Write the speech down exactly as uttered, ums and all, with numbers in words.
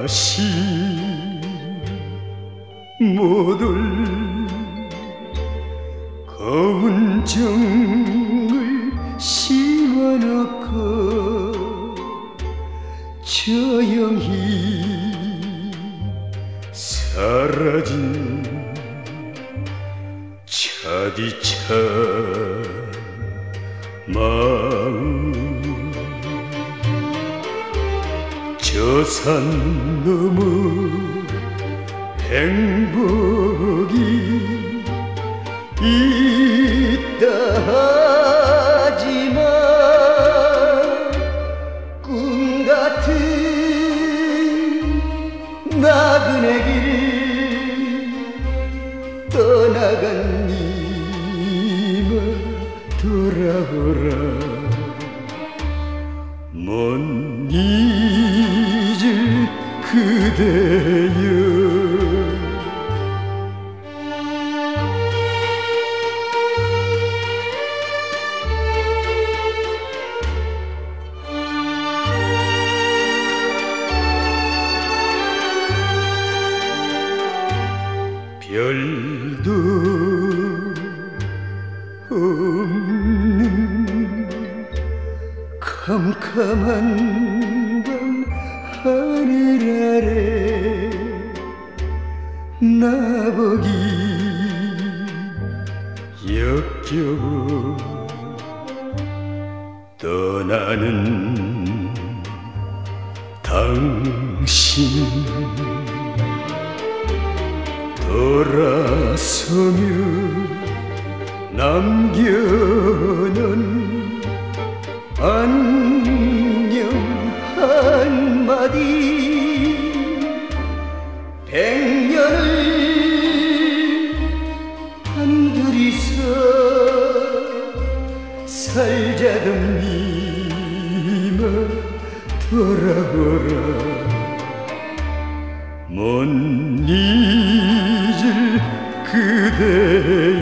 다시 못 올 고운 정을 심어놓고 조용히 사라진 차디찬 마음. 저 산 너머 행복이 있다 하지만 꿈 같은 나그네 길 떠나간 님아 돌아오라. 못 잊을 그대여. 별도 없는 캄캄한 밤 하늘 아래 나보기 역겨워 떠나는 당신. 돌아서며 남겨놓은 안녕 한마디. 백년을 한둘이서 살자던 님아 돌아오라. 못 잊을 그대